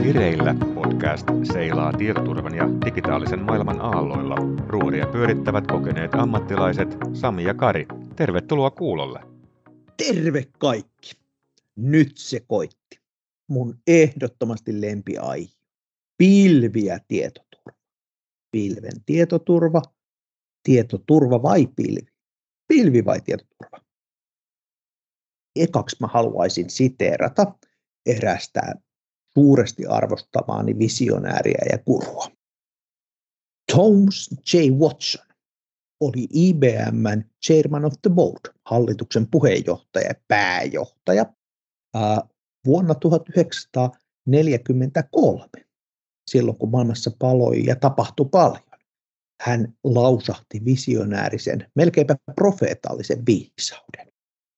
Vireillä podcast seilaa tietoturvan ja digitaalisen maailman aalloilla. Ruoria pyörittävät kokeneet ammattilaiset Sami ja Kari. Tervetuloa kuulolle. Terve kaikki. Nyt se koitti. Mun ehdottomasti lempiaihe. Pilvi ja tietoturva. Pilven tietoturva. Tietoturva vai pilvi? Pilvi vai tietoturva? Ekaksi mä haluaisin siteerata erästä suuresti arvostamaani visionääriä ja gurua. Thomas J. Watson oli IBM:n Chairman of the Board, hallituksen puheenjohtaja ja pääjohtaja vuonna 1943, silloin kun maailmassa paloi ja tapahtui paljon. Hän lausahti visionäärisen, melkeinpä profeetallisen viisauden.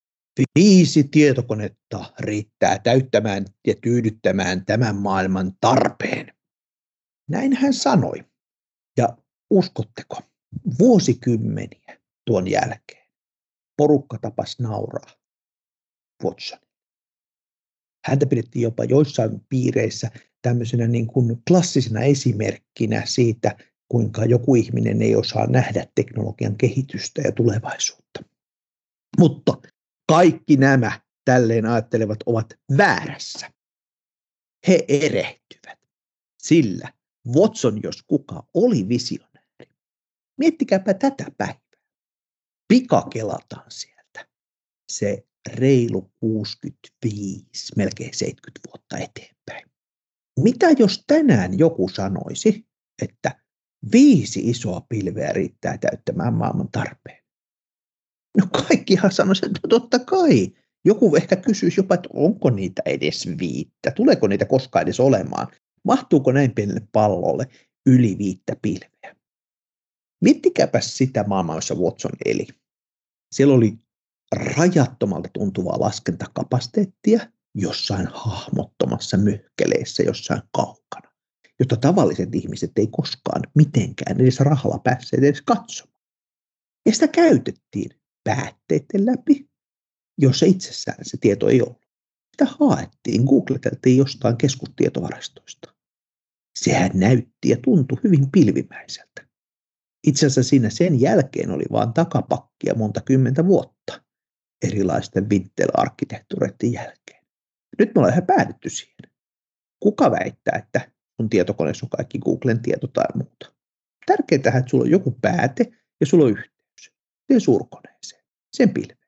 5 tietokonetta riittää täyttämään ja tyydyttämään tämän maailman tarpeen. Näin hän sanoi. Ja uskotteko, vuosikymmeniä tuon jälkeen porukka tapasi nauraa Watsonia. Häntä pidettiin jopa joissain piireissä tämmöisenä niin kuin klassisena esimerkkinä siitä, kuinka joku ihminen ei osaa nähdä teknologian kehitystä ja tulevaisuutta. Mutta kaikki nämä tälleen ajattelevat ovat väärässä. He erehtyvät, sillä Watson, jos kuka, oli visionääri. Miettikääpä tätä päivää. Pikakelataan sieltä se reilu 65, melkein 70 vuotta eteenpäin. Mitä jos tänään joku sanoisi, että 5 isoa pilveä riittää täyttämään maailman tarpeen? No kaikkihan sanoisi, että totta kai. Joku ehkä kysyisi jopa, että onko niitä edes 5? Tuleeko niitä koskaan edes olemaan? Mahtuuko näin pienelle pallolle yli 5 pilveä? Miettikääpä sitä maailmaa, jossa Watson eli. Siellä oli rajattomalta tuntuvaa laskentakapasiteettia jossain hahmottomassa möhkeleessä jossain kaukana, jota tavalliset ihmiset ei koskaan mitenkään edes rahalla päässeet edes katsomaan. Ja sitä käytettiin päätteiden läpi, jos itsessään se tieto ei ollut. Sitä haettiin, googleteltiin jostain keskustietovaraistoista. Sehän näytti ja tuntui hyvin pilvimäiseltä. Itse asiassa siinä sen jälkeen oli vain takapakkia monta kymmentä vuotta erilaisten Intel-arkkitehtuureiden jälkeen. Nyt me ollaan ihan päädytty siihen. Kuka väittää, että sun tietokoneessa on kaikki Googlen tieto tai muuta? Tärkeintä, että sulla on joku pääte ja sulla on yhteys siihen suurkoneeseen, sen pilveen.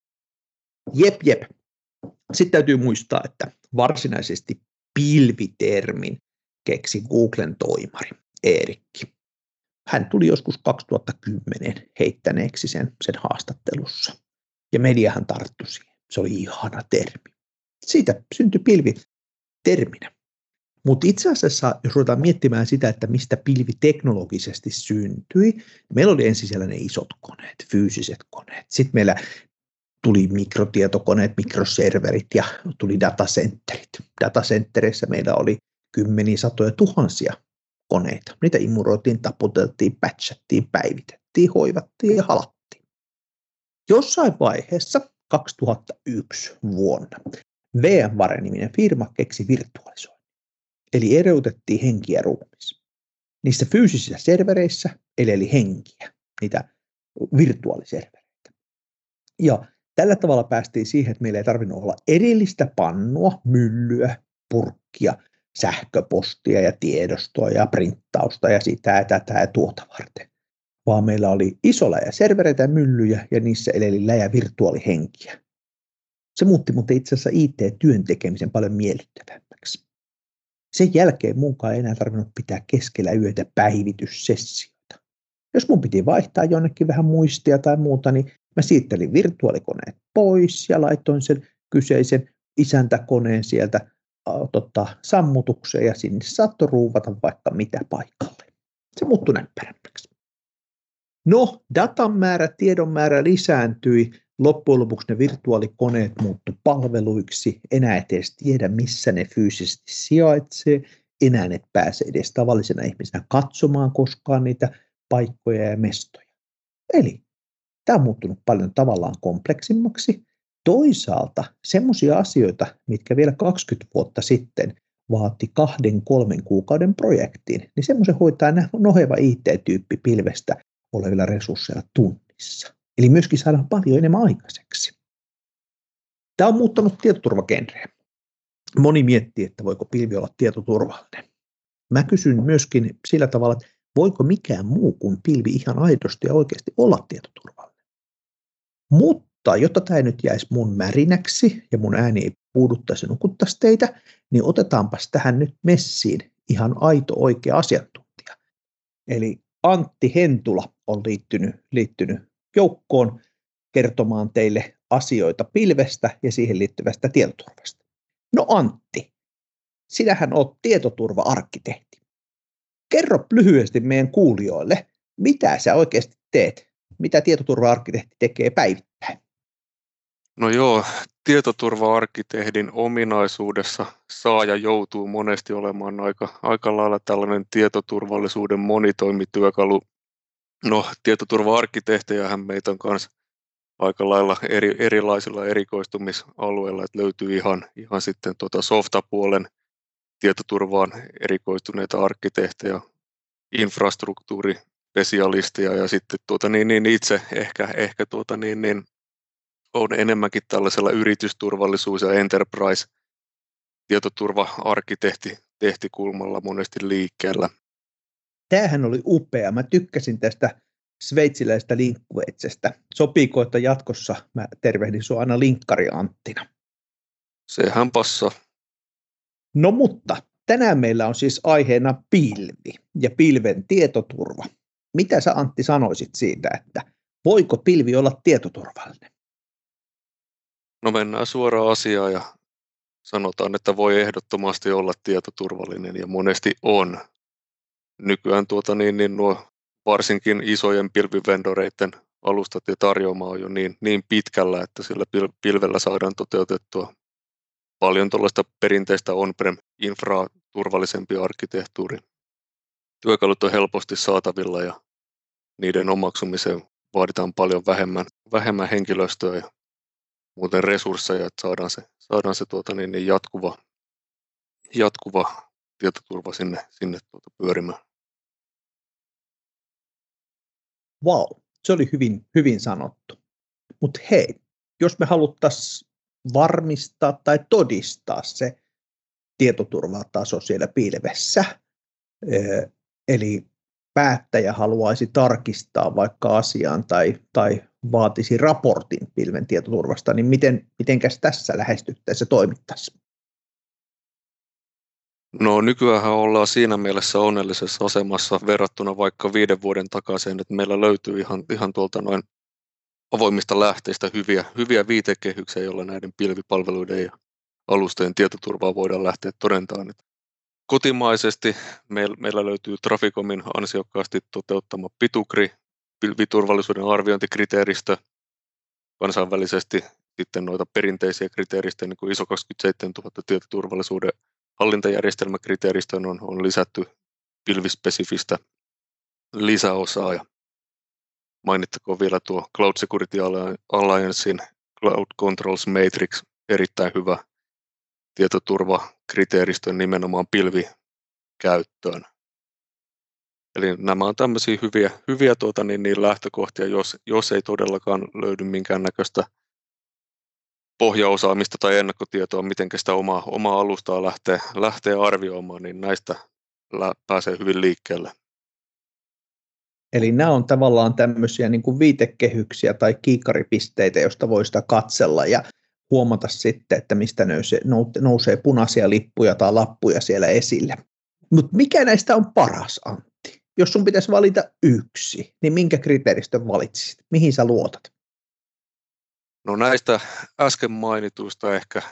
Jep. Sitten täytyy muistaa, että varsinaisesti pilvitermin keksi Googlen toimari Eerikki. Hän tuli joskus 2010 heittäneeksi sen haastattelussa. Ja mediahan tarttui siihen. Se oli ihana termi. Siitä syntyi pilvi terminä. Mutta itse asiassa, jos ruvetaan miettimään sitä, että mistä pilvi teknologisesti syntyi, meillä oli ensin siellä ne isot koneet, fyysiset koneet. Sitten meillä tuli mikrotietokoneet, mikroserverit ja tuli datacenterit. Datacentereissä meillä oli kymmeniä, satoja, tuhansia koneita. Niitä imuroitiin, taputeltiin, patchattiin, päivitettiin, hoivattiin ja halattiin. Jossain vaiheessa 2001 vuonna VMware-niminen firma keksi virtualisoinnin. Eli eriytettiin henki ja ruumis. Niissä fyysisissä servereissä eli henkiä, niitä virtuaaliservereitä. Ja tällä tavalla päästiin siihen, että meillä ei tarvinnut olla erillistä pannua, myllyä, purkkia, sähköpostia ja tiedostoa ja printtausta ja sitä ja tätä ja tuota varten. Vaan meillä oli iso läjä servereitä ja myllyjä ja niissä eleli läjä virtuaalihenkiä. Se muutti mutta itse asiassa IT-työn tekemisen paljon miellyttävämmäksi. Sen jälkeen munkaan ei enää tarvinnut pitää keskellä yötä päivityssessioita. Jos mun piti vaihtaa jonnekin vähän muistia tai muuta, niin mä siirtelin virtuaalikoneet pois ja laitoin sen kyseisen isäntäkoneen sieltä sammutukseen ja sinne saattoi ruuvata vaikka mitä paikalle. Se muuttui näppärämmäksi. No, datan määrä, tiedon määrä lisääntyi. Loppujen lopuksi ne virtuaalikoneet muuttu palveluiksi. Enää et edes tiedä, missä ne fyysisesti sijaitsee. Enää et pääse edes tavallisena ihmisenä katsomaan koskaan niitä paikkoja ja mestoja. Eli tämä on muuttunut paljon tavallaan kompleksimmaksi. Toisaalta semmoisia asioita, mitkä vielä 20 vuotta sitten vaati 2-3 kuukauden projektiin, niin semmoisen hoitaa noheva IT-tyyppi pilvestä olevilla resursseilla tunnissa. Eli myöskin saadaan paljon enemmän aikaiseksi. Tämä on muuttanut tietoturvagenreä. Moni miettii, että voiko pilvi olla tietoturvallinen. Mä kysyn myöskin sillä tavalla, että voiko mikään muu kuin pilvi ihan aidosti ja oikeasti olla tietoturvallinen. Mutta jotta tämä ei nyt jäisi mun märinäksi ja mun ääni ei puuduttaisi ja nukuttaisi teitä, niin otetaanpas tähän nyt messiin ihan aito oikea asiantuntija. Eli Antti Hentula on liittynyt joukkoon kertomaan teille asioita pilvestä ja siihen liittyvästä tietoturvasta. No Antti, sinähän olet tietoturva-arkkitehti. Kerro lyhyesti meidän kuulijoille, mitä sä oikeasti teet, mitä tietoturva-arkkitehti tekee päivittäin. No joo, tietoturva-arkkitehdin ominaisuudessa saaja joutuu monesti olemaan aika lailla tällainen tietoturvallisuuden monitoimityökalu. No, tietoturva-arkkitehtejähän meitä on kanssa aika lailla erilaisilla erikoistumisalueilla, että löytyy ihan sitten softapuolen tietoturvaan erikoistuneita arkkitehtejä, infrastruktuurispesialisteja ja sitten itse ehkä on enemmänkin tällaisella yritysturvallisuus- ja enterprise-tietoturva-arkkitehtikulmalla monesti liikkeellä. Tämähän oli upea. Mä tykkäsin tästä sveitsiläisestä linkkuveitsestä. Sopiiko, että jatkossa mä tervehdin sua aina linkkari Anttina? Sehän passaa. No mutta tänään meillä on siis aiheena pilvi ja pilven tietoturva. Mitä sä Antti sanoisit siitä, että voiko pilvi olla tietoturvallinen? No mennään suoraan asiaan ja sanotaan, että voi ehdottomasti olla tietoturvallinen ja monesti on. Nykyään nuo varsinkin isojen pilvivendoreiden alustat ja tarjoama on jo niin pitkällä, että sillä pilvellä saadaan toteutettua paljon tuollaista perinteistä on-prem-infraa turvallisempi arkkitehtuuri. Työkalut on helposti saatavilla ja niiden omaksumiseen vaaditaan paljon vähemmän henkilöstöä ja muuten resursseja, että saadaan se jatkuva tietoturva sinne pyörimään. Vau, se oli hyvin sanottu. Mutta hei, jos me haluttaisiin varmistaa tai todistaa se tietoturvataso siellä pilvessä, eli päättäjä haluaisi tarkistaa vaikka asian tai vaatisi raportin pilven tietoturvasta, niin mitenkäs tässä lähestyttäessä toimittaisiin? No nykyäänhän ollaan siinä mielessä onnellisessa asemassa verrattuna vaikka 5 vuoden takaisin, että meillä löytyy ihan tuolta noin avoimista lähteistä hyviä viitekehyksiä, joilla näiden pilvipalveluiden ja alustojen tietoturvaa voidaan lähteä todentamaan. Kotimaisesti meillä löytyy Traficomin ansiokkaasti toteuttama Pitugri, pilviturvallisuuden arviointikriteeristö, kansainvälisesti sitten noita perinteisiä kriteeristöjä, niin kuin ISO 27000 tietoturvallisuuden hallintajärjestelmäkriteeristöön on lisätty pilvispesifistä lisäosaa. Ja mainittakoon vielä tuo Cloud Security Alliancein Cloud Controls Matrix, erittäin hyvä tietoturvakriteeristö nimenomaan pilvikäyttöön. Eli nämä on tämmöisiä hyviä lähtökohtia, jos ei todellakaan löydy minkäännäköistä pohjaosaamista tai ennakkotietoa, miten sitä omaa alustaa lähtee arvioimaan, niin näistä pääsee hyvin liikkeelle. Eli nämä on tavallaan tämmöisiä niin kuin viitekehyksiä tai kiikaripisteitä, joista voi sitä katsella ja huomata sitten, että mistä nousee punaisia lippuja tai lappuja siellä esille. Mutta mikä näistä on paras, Antti? Jos sun pitäisi valita yksi, niin minkä kriteeristön valitsisit? Mihin sä luotat? No näistä äsken mainituista ehkä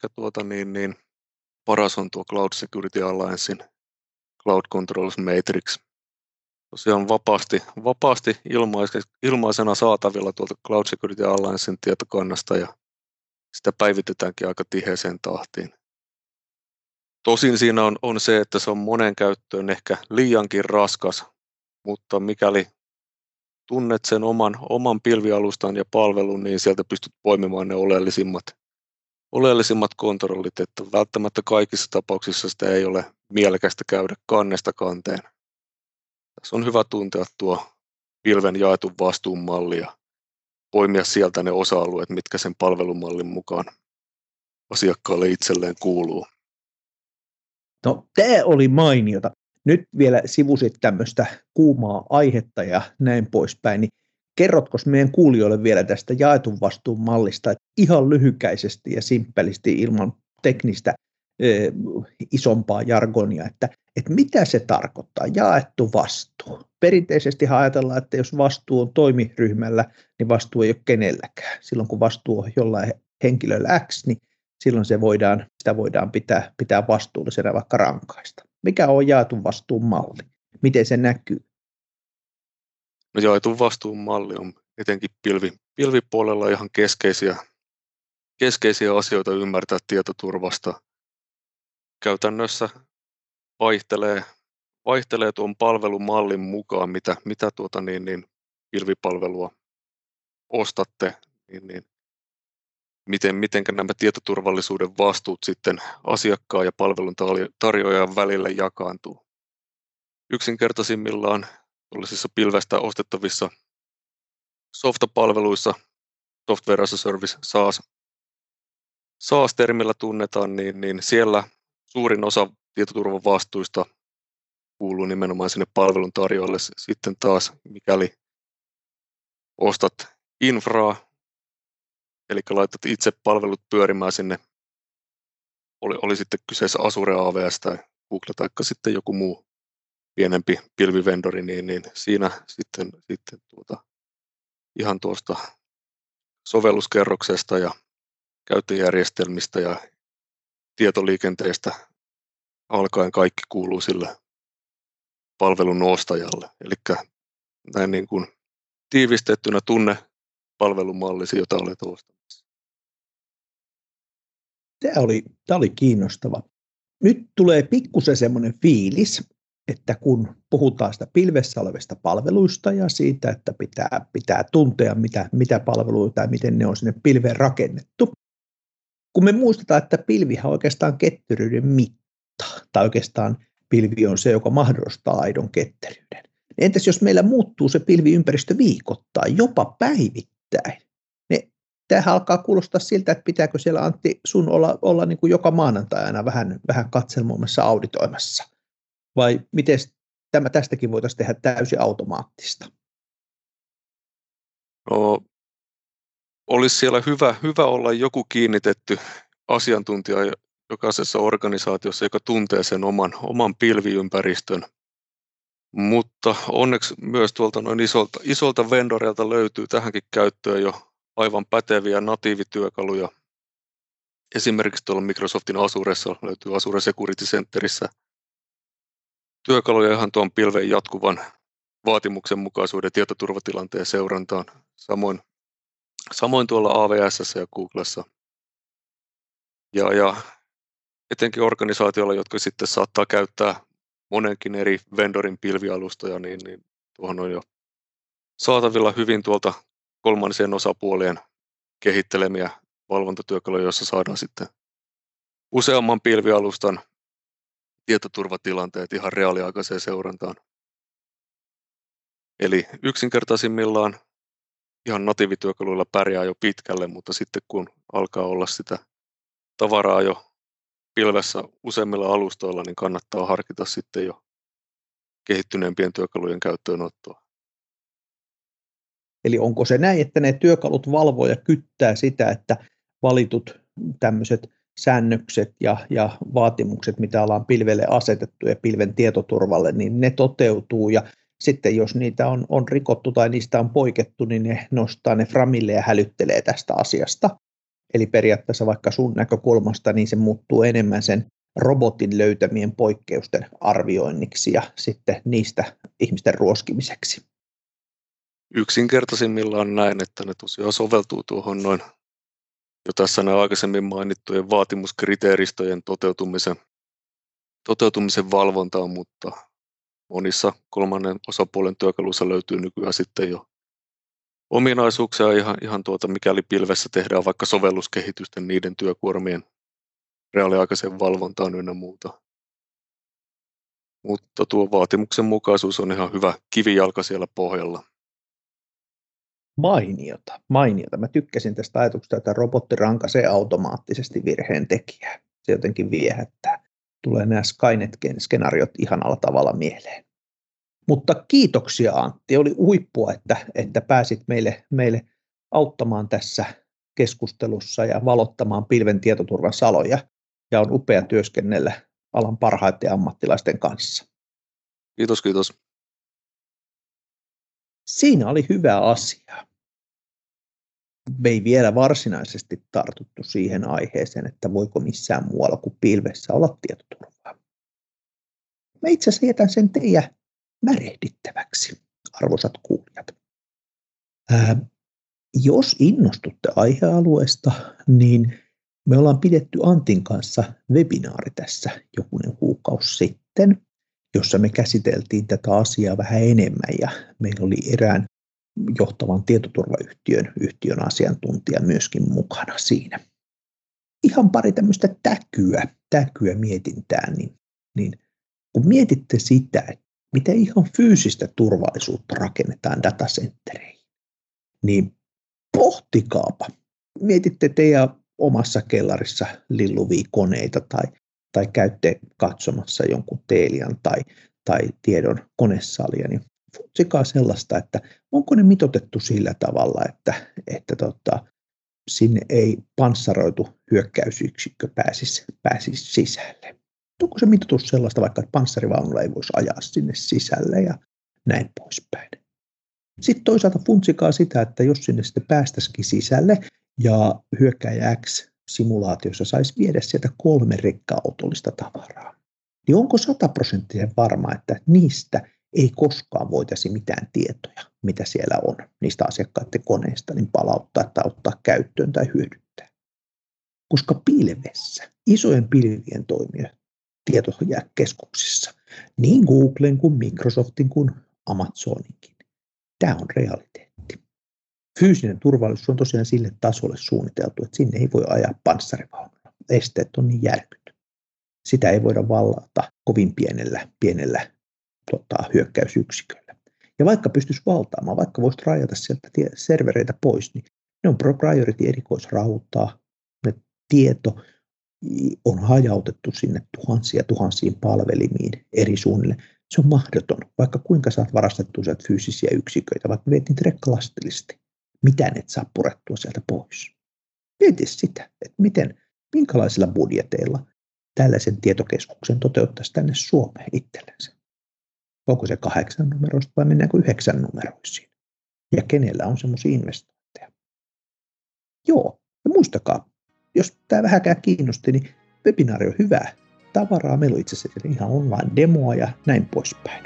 paras on tuo Cloud Security Alliancein Cloud Controls Matrix. Tosiaan vapaasti ilmaisena saatavilla tuolta Cloud Security Alliancein tietokannasta ja sitä päivitetäänkin aika tiheeseen tahtiin. Tosin siinä on se, että se on monen käyttöön ehkä liiankin raskas, mutta mikäli tunnet sen oman pilvialustan ja palvelun, niin sieltä pystyt poimimaan ne oleellisimmat oleellisimmat kontrollit, että välttämättä kaikissa tapauksissa sitä ei ole mielekästä käydä kannesta kanteen. Tässä on hyvä tuntea tuo pilven jaetun vastuun malli ja poimia sieltä ne osa-alueet, mitkä sen palvelumallin mukaan asiakkaalle itselleen kuuluu. No, tämä oli mainiota. Nyt vielä sivusit tämmöistä kuumaa aihetta ja näin poispäin, niin kerrotko meidän kuulijoille vielä tästä jaetun vastuun mallista, että ihan lyhykäisesti ja simppelisti ilman teknistä isompaa jargonia, että mitä se tarkoittaa, jaettu vastuu. Perinteisesti ajatellaan, että jos vastuu on toimiryhmällä, niin vastuu ei ole kenelläkään. Silloin kun vastuu on jollain henkilöllä X, niin silloin sitä voidaan pitää vastuullisena vaikka rankaista. Mikä on jaetun vastuun malli? Miten se näkyy? No, jaetun vastuun malli on etenkin pilvipuolella ihan keskeisiä asioita ymmärtää tietoturvasta. Käytännössä vaihtelee tuon palvelumallin mukaan, mitä pilvipalvelua ostatte, miten nämä tietoturvallisuuden vastuut sitten asiakkaan ja palvelun tarjoajan välillä jakaantuu. Yksinkertaisimmillaan tuollaisissa pilvestä ostettavissa softapalveluissa, software as a service, SaaS-termillä tunnetaan, niin siellä suurin osa tietoturvan vastuista kuuluu nimenomaan sinne palvelun tarjoajalle. Sitten taas, mikäli ostat infraa, eli laitat itse palvelut pyörimään sinne, oli sitten kyseessä Azure, AWS tai Google tai sitten joku muu pienempi pilvivendori, niin siinä sitten ihan tuosta sovelluskerroksesta ja käyttöjärjestelmistä ja tietoliikenteestä alkaen kaikki kuuluu sille palvelun ostajalle. Eli näin niin kuin tiivistettynä tunne palvelumallisi, jota olet ostamassa. Tämä oli kiinnostava. Nyt tulee pikkusen semmoinen fiilis, että kun puhutaan sitä pilvessä olevista palveluista ja siitä, että pitää tuntea, mitä palveluita ja miten ne on sinne pilveen rakennettu. Kun me muistetaan, että pilvihän on oikeastaan ketteryyden mitta, tai oikeastaan pilvi on se, joka mahdollistaa aidon ketteryyden. Entäs jos meillä muuttuu se pilviympäristö viikoittain, jopa päivittäin? Tämähän alkaa kuulostaa siltä, että pitääkö siellä, Antti, sun olla niin kuin joka maanantai aina vähän katselmoimassa auditoimassa? Vai miten tästäkin voitaisiin tehdä täysin automaattista? No, olisi siellä hyvä olla joku kiinnitetty asiantuntija jokaisessa organisaatiossa, joka tuntee sen oman pilviympäristön. Mutta onneksi myös tuolta noin isolta vendoreilta löytyy tähänkin käyttöön jo aivan päteviä natiivityökaluja. Esimerkiksi tuolla Microsoftin Azuressa löytyy Azure Security Centerissä työkaluja ihan tuon pilven jatkuvan vaatimuksenmukaisuuden ja tietoturvatilanteen seurantaan. Samoin tuolla AWS:ssä ja Googlessa. Ja etenkin organisaatioilla, jotka sitten saattaa käyttää monenkin eri vendorin pilvialustoja, niin tuohon on jo saatavilla hyvin tuolta kolmansien osapuolien kehittelemiä valvontatyökaluja, joissa saadaan sitten useamman pilvialustan tietoturvatilanteet ihan reaaliaikaiseen seurantaan. Eli yksinkertaisimmillaan ihan natiivityökaluilla pärjää jo pitkälle, mutta sitten kun alkaa olla sitä tavaraa jo pilvessä useimmilla alustoilla, niin kannattaa harkita sitten jo kehittyneempien työkalujen käyttöönottoa. Eli onko se näin, että ne työkalut valvoo ja kyttää sitä, että valitut tämmöiset säännökset ja vaatimukset, mitä ollaan pilvelle asetettu ja pilven tietoturvalle, niin ne toteutuu ja sitten jos niitä on rikottu tai niistä on poikettu, niin ne nostaa ne framille ja hälyttelee tästä asiasta. Eli periaatteessa vaikka sun näkökulmasta, niin se muuttuu enemmän sen robotin löytämien poikkeusten arvioinniksi ja sitten niistä ihmisten ruoskimiseksi. Yksinkertaisimmillaan näin, että ne tosiaan soveltuu tuohon noin jo tässä nämä aikaisemmin mainittujen vaatimuskriteeristöjen toteutumisen valvontaan, mutta monissa kolmannen osapuolen työkaluissa löytyy nykyään sitten jo ominaisuuksia ihan mikäli pilvessä tehdään vaikka sovelluskehitysten niiden työkuormien reaaliaikaisen valvontaan ynnä muuta. Mutta tuo vaatimuksen mukaisuus on ihan hyvä kivijalka siellä pohjalla. Mainiota. Mä tykkäsin tästä ajatuksesta, että robotti rankaisee automaattisesti virheen tekijää. Se jotenkin viehättää. Tulee nämä Skynet-skenaariot ihanalla tavalla mieleen. Mutta kiitoksia Antti. Oli huippua, että pääsit meille auttamaan tässä keskustelussa ja valottamaan pilven tietoturvan saloja. Ja on upea työskennellä alan parhaiten ammattilaisten kanssa. Kiitos. Siinä oli hyvä asia. Me ei vielä varsinaisesti tartuttu siihen aiheeseen, että voiko missään muualla kuin pilvessä olla tietoturvaa. Mä itse asiassa jätän sen teidän märehdittäväksi, arvoisat kuulijat. Jos innostutte aihealueesta, niin me ollaan pidetty Antin kanssa webinaari tässä jokunen kuukausi sitten, jossa me käsiteltiin tätä asiaa vähän enemmän ja meillä oli erään johtavan tietoturvayhtiön asiantuntija myöskin mukana siinä. Ihan pari tämmöistä täkyä mietintään, niin kun mietitte sitä, että miten ihan fyysistä turvallisuutta rakennetaan datacentereihin, niin pohtikaapa. Mietitte teidän omassa kellarissa lilluvia koneita tai käytte katsomassa jonkun Telian tai tiedon konesalia, niin futsikaa sellaista, että onko ne mitoitettu sillä tavalla, että sinne ei panssaroitu hyökkäysyksikkö pääsisi sisälle. Onko se mitoitus sellaista, vaikka että panssarivaunulla ei voisi ajaa sinne sisälle ja näin poispäin. Sitten toisaalta funtsikaa sitä, että jos sinne sitten päästäisikin sisälle ja hyökkääjä X-simulaatiossa saisi viedä sieltä 3 rekka-autollista tavaraa, niin onko 100% varma, että niistä ei koskaan voitaisi mitään tietoja, mitä siellä on, niistä asiakkaiden koneista, niin palauttaa tai ottaa käyttöön tai hyödyntää. Koska pilvessä, isojen pilvien toimia tietojakeskuksissa, niin Googlen kuin Microsoftin kuin Amazoninkin, tämä on realiteetti. Fyysinen turvallisuus on tosiaan sille tasolle suunniteltu, että sinne ei voi ajaa panssarivaunulla. Esteet on niin järkyt. Sitä ei voida vallata kovin pienellä hyökkäysyksiköllä. Ja vaikka pystyisi valtaamaan, vaikka voisi rajata sieltä servereitä pois, niin ne on proprietary erikoisrautaa. Ne tieto on hajautettu sinne tuhansiin palvelimiin eri suunnille. Se on mahdoton, vaikka kuinka saat varastettua sieltä fyysisiä yksiköitä, vaikka veet niitä rekkalastillisesti. Mitään et saa purettua sieltä pois. Mieti sitä, että minkälaisilla budjeteilla tällaisen tietokeskuksen toteuttaisi tänne Suomeen itsellensä. Onko se 8 numeroista vai mennäänkö 9 numeroisiin? Ja kenellä on semmoisia investointeja? Joo, ja muistakaa, jos tämä vähäkään kiinnosti, niin webinaari on hyvää tavaraa. Meillä on itse asiassa ihan online-demoa ja näin poispäin.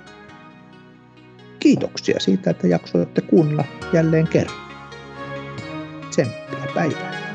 Kiitoksia siitä, että jaksoitte kuunnella jälleen kerran. Tsemppiä päivää.